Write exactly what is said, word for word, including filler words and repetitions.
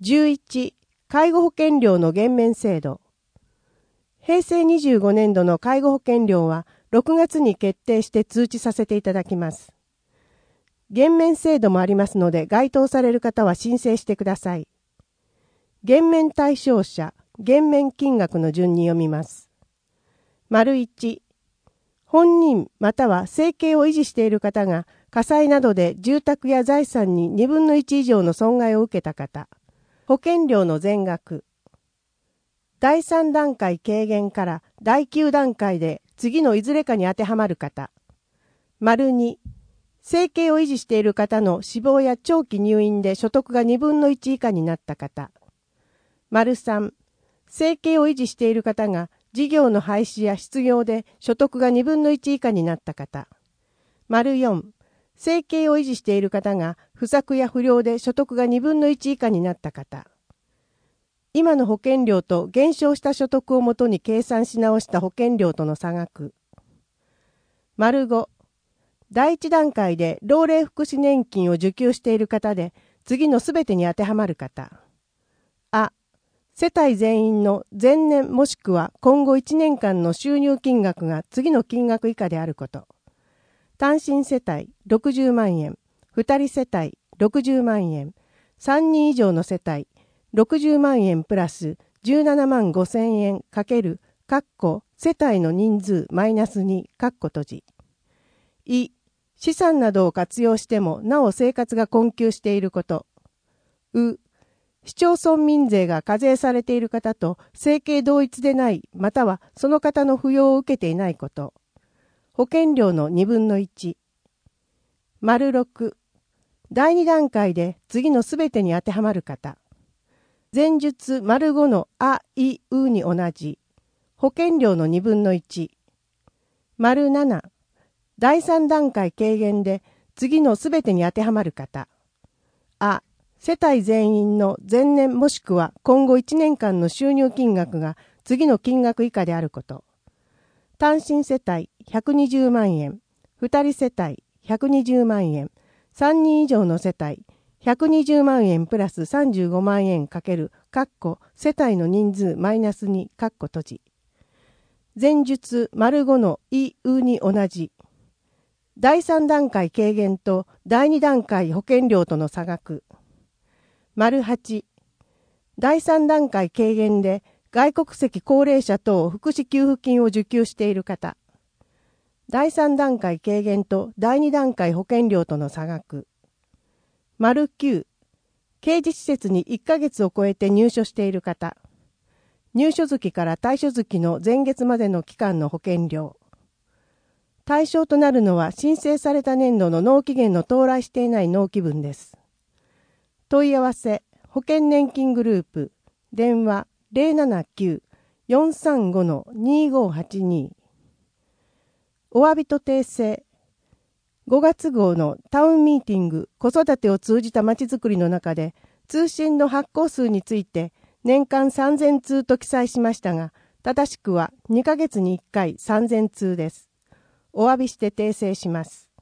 じゅういち、介護保険料の減免制度。へいせいにじゅうごねんどの介護保険料はろくがつに決定して通知させていただきます。減免制度もありますので、該当される方は申請してください。減免対象者、減免金額の順に読みます。丸いち、本人または生計を維持している方が火災などで住宅や財産ににぶんのいち以上の損害を受けた方。保険料の全額。だいさん段階軽減からだいきゅう段階で次のいずれかに当てはまる方。丸に、生計を維持している方の死亡や長期入院で所得がにぶんのいち以下になった方。丸さん、生計を維持している方が事業の廃止や失業で所得がにぶんのいち以下になった方。丸よん、生計を維持している方が不作や不良で所得がにぶんのいち以下になった方。今の保険料と減少した所得をもとに計算し直した保険料との差額。丸ご、だいいち段階で老齢福祉年金を受給している方で次のすべてに当てはまる方。あ、世帯全員の前年もしくは今後いちねんかんの収入金額が次の金額以下であること。単身世帯ろくじゅうまんえん、ふたり世帯ろくじゅうまんえん、さんにん以上の世帯ろくじゅうまんえんプラスじゅうななまんごせんえんかける、括弧世帯の人数マイナスに、括弧閉じ。い、資産などを活用してもなお生活が困窮していること。う、市町村民税が課税されている方と生計同一でないまたはその方の扶養を受けていないこと。保険料のにぶんのいち。丸ろく、だいに段階で次のすべてに当てはまる方。前述丸ごのあ、い、うに同じ。保険料のにぶんのいち。丸なな、だいさん段階軽減で次のすべてに当てはまる方。あ、世帯全員の前年もしくは今後いちねんかんの収入金額が次の金額以下であること。単身世帯ひゃくにじゅうまんえん、ふたり世帯ひゃくにじゅうまんえん、さんにん以上の世帯ひゃくにじゅうまんえんプラスさんじゅうごまんえんかける、括弧世帯の人数マイナスに、括弧閉じ。前述丸ごのい、うに同じ。だいさん段階軽減とだいに段階保険料との差額。丸はち、だいさん段階軽減で外国籍高齢者等福祉給付金を受給している方。だいさん段階軽減とだいに段階保険料との差額。丸きゅう、刑事施設にいっかげつを超えて入所している方。入所月から退所月の前月までの期間の保険料。対象となるのは申請された年度の納期限の到来していない納期分です。問い合わせ、保険年金グループ、電話 ゼロななきゅう よんさんご にごはちに。お詫びと訂正。ごがつ号のタウンミーティング子育てを通じたまちづくりの中で通信の発行数について年間さんぜんつうと記載しましたが、正しくはにかげつにいっかいさんぜんつうです。お詫びして訂正します。